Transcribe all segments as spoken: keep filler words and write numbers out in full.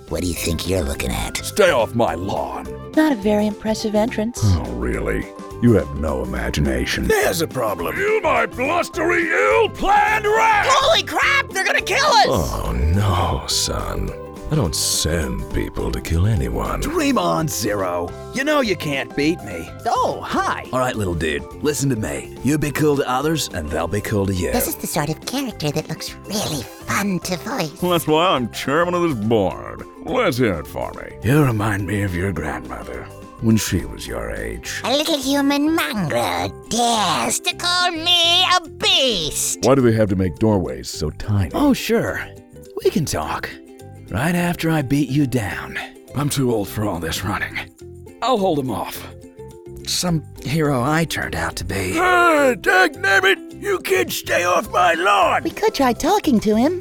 What do you think you're looking at? Stay off my lawn. Not a very impressive entrance. Oh, really? You have no imagination. There's a problem. You, my blustery, ill-planned rat! Holy crap! They're gonna kill us! Oh, no, son. I don't send people to kill anyone. Dream on, Zero. You know you can't beat me. Oh, hi. All right, little dude, listen to me. You be cool to others, and they'll be cool to you. This is the sort of character that looks really fun to voice. Well, that's why I'm chairman of this board. Let's hear it for me. You remind me of your grandmother when she was your age. A little human mongrel dares to call me a beast. Why do they have to make doorways so tiny? Oh, sure. We can talk. Right after I beat you down. I'm too old for all this running. I'll hold him off. Some hero I turned out to be. Hey, dagnabbit! You kids stay off my lawn! We could try talking to him.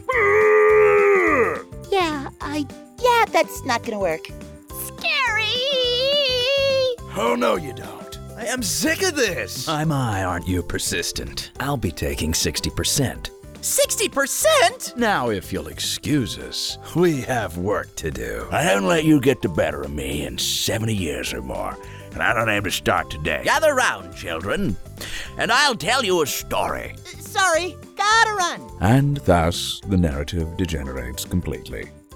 Yeah, I... Yeah, that's not gonna work. Scary! Oh, no, you don't. I am sick of this. I'm I, aren't you persistent? I'll be taking sixty percent. sixty percent? Now, if you'll excuse us, we have work to do. I haven't let you get the better of me in seventy years or more, and I don't aim to start today. Gather round, children, and I'll tell you a story. Sorry, gotta run. And thus, the narrative degenerates completely.